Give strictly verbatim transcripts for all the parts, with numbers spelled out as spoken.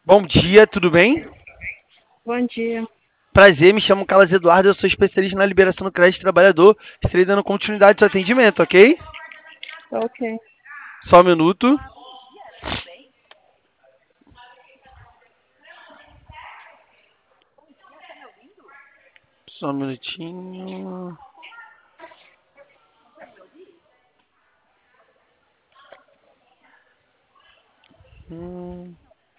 Bom dia, tudo bem? Bom dia. Prazer, me chamo Carlos Eduardo, eu sou especialista na liberação do crédito trabalhador. Estarei dando continuidade ao seu atendimento, ok? Ok. Só um minuto. Só um minutinho. Hum.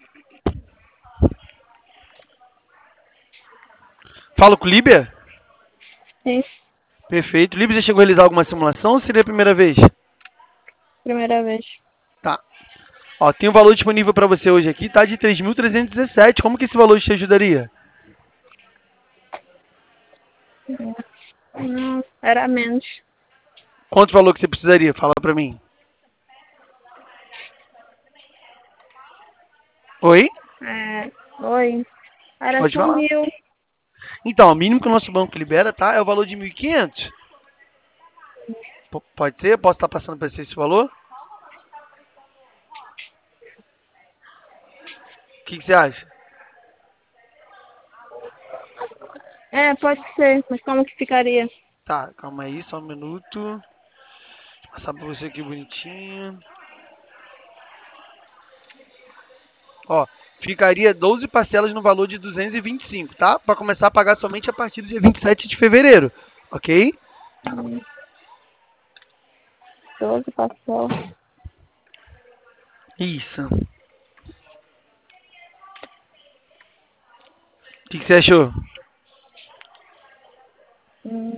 Falo com o Líbia? Sim, Perfeito. Líbia, já chegou a realizar alguma simulação ou seria a primeira vez? primeira vez. Tá. Ó, tem um valor disponível para você hoje aqui, tá? De três mil trezentos e dezessete. Como que esse valor te ajudaria? Não, era menos. Quanto valor que você precisaria? Fala para mim. Oi? É, oi. Era Pode só falar. mil. Então, o mínimo que o nosso banco libera, tá? É o valor de mil e quinhentos. P- Pode ser? Posso estar passando para você esse valor? O que, que você acha? É, pode ser, mas como que ficaria? Tá, calma aí, só um minuto. Vou passar pra você aqui bonitinho. Ó, ficaria doze parcelas no valor de duzentos e vinte e cinco, tá? Para começar a pagar somente a partir do dia vinte e sete de fevereiro, ok? Hum, doze parcelas. Isso. O que, que você achou? Hum,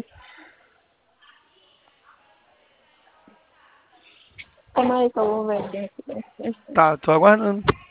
calma aí que eu vou ver aqui. Tá, tô aguardando.